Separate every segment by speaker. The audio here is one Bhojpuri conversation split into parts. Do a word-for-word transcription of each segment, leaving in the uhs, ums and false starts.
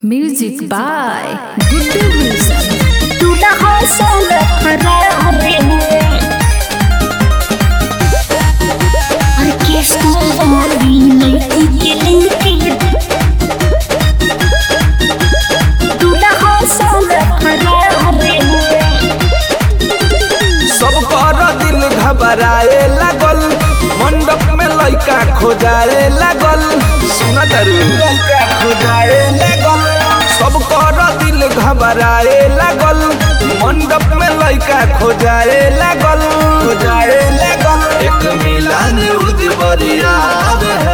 Speaker 1: Music by Guddu Wilson.
Speaker 2: दूल्हा सोना खरारे ऑर्केस्ट्रा वाली लड़की के लिए दूल्हा सोना खरारे
Speaker 3: सब कर दिल घबराए लागल, मंडप में लइका खोजाए लागल। सुना तारू लइका खोजाए लागल, सब कर दिल घबराए लागल, मंडप में लइका खोजाए लागल खोजाए लागल। एक मिलन उजबरिया है,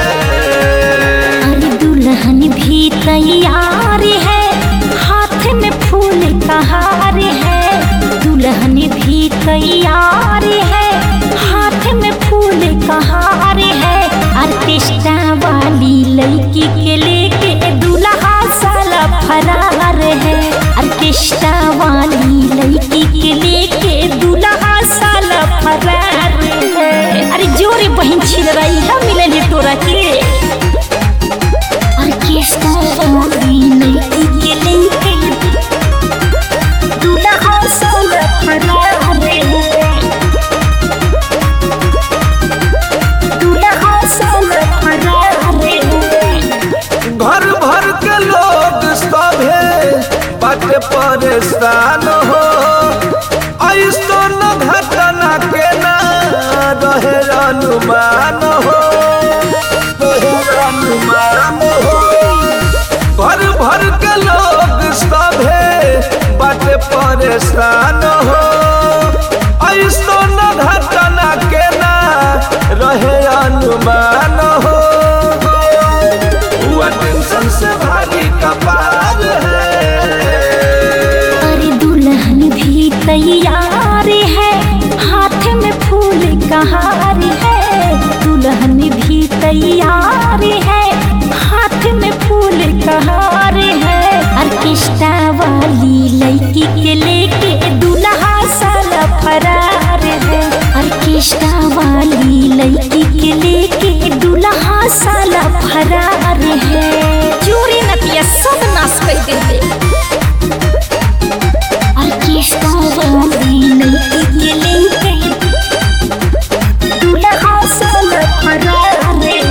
Speaker 2: अरे दुल्हन भी तैयार है, हाथ में फूल का हार है। दुल्हन भी तैयार है, हाथ में फूल का हार है। ऑर्केस्ट्रा वाली लड़की के लेके दूल्हा साला फरार है। ऑर्केस्ट्रा वाली लड़की के लेके दूल्हा साला फरार है। अरे जोरे बहन छिल रही है, मिले ले तोरा के ऑर्केस्ट्रा वाली लड़की के लेके दूल्हा साला फरार है। दूल्हा साला फरार है।
Speaker 3: घर भर के लोग सभे बाटे परेशान हो। ऐसन घटना के ना रहे अनुमान हो, रहे अनुमान हो। घर भर के लोग सभे बाटे परेशान हो। ऐसन घटना के ना रहे अनुमान हो। हुआ टेंशन से भारी कपार है।
Speaker 2: अरे दुल्हन भी तैयार है, हाथ में फूल का हार है। दुल्हन भी तैयार है, हाथ में फूल का हार है। ऑर्केस्ट्रा वाली लड़की के लेके दूल्हा साला फरार है। ऑर्केस्ट्रा वाली लड़की के लेके दूल्हा साला फरार है। चोरी नतिया सब नाश कर देते। ऑर्केस्ट्रा वाली लड़की के लेके दूल्हा साला फरार है।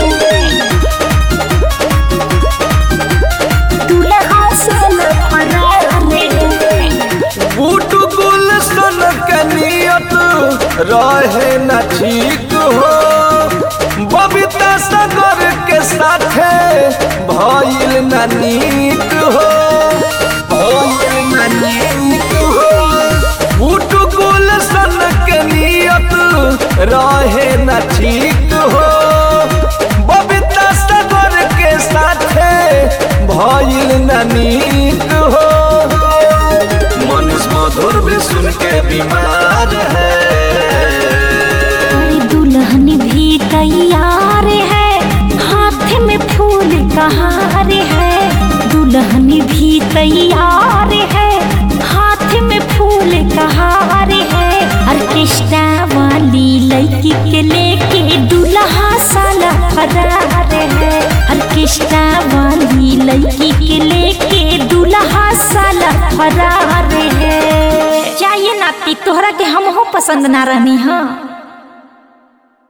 Speaker 2: दूल्हा साला फरार है।
Speaker 3: बूट गुलशन के नियत रहे न ठीक हो। बबीता सागर के साथे भइल न नीक हो, भइल न नीक हो। बूट गुलशन के नियत रहे न ठीक हो। बबीता सागर के साथे भइल न नीक हो। मनीष मधुर भी सुन के बीमार है।
Speaker 2: दुल्हन भी तैयार है, हाथ में फूल का हार है। दुल्हन भी तैयार है, हाथ में फूल का हार है। ऑर्केस्ट्रा वाली लड़की के लेके दूल्हा साला फरार है। ऑर्केस्ट्रा वाली लड़की के लेके दूल्हा साला फरार है। चाहिए नाती तोहरा के हम हो पसंद ना रहनी हाँ।